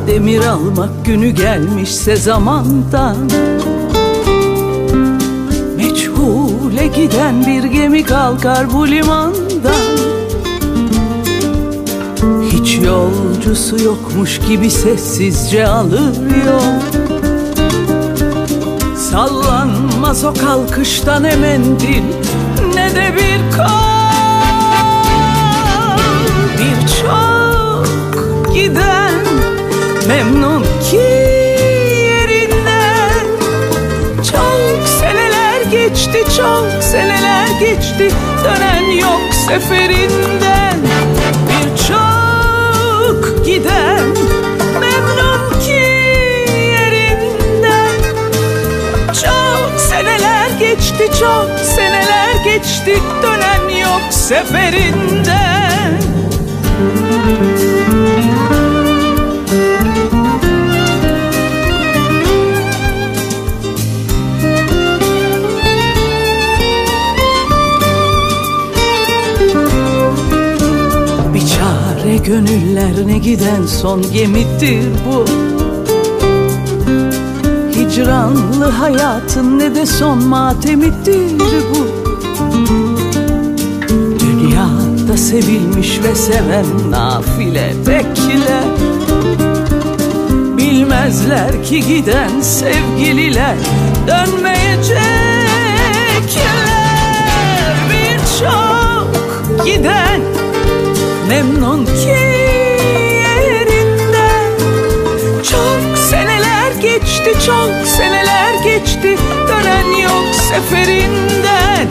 demir almak günü gelmişse zamandan, meçhule giden bir gemi kalkar bu limandan. Hiç yolcusu yokmuş gibi sessizce alır yol. Sallanmaz o kalkıştan ne mendil ne de bir kol. Birçok giden memnun ki yerinden. Çok seneler geçti, çok seneler geçti, dönen yok seferinden. Birçok giden memnun ki yerinden. Çok seneler geçti, çok seneler geçti, dönen yok seferinden. Biçare gönüller ne giden son gemidir bu. Hicranlı hayatın ne de son matemidir bu. Dünyada sevilmiş ve seven nafile bekler. Bilmezler ki giden sevgililer dönmeyecekler. Birçok giden memnun ki yerinden. Çok seneler geçti, çok seneler geçti, dönen yok seferinden.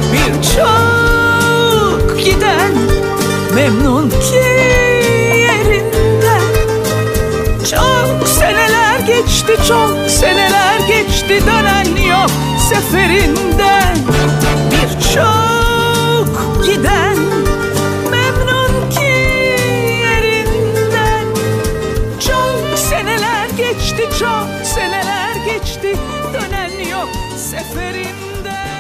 Birçok giden memnun ki yerinden. Çok seneler geçti, çok seneler geçti, dönen yok seferinden. Birçok giden memnun ki yerinden. Çok seneler geçti, çok seneler geçti, dönen yok seferinden.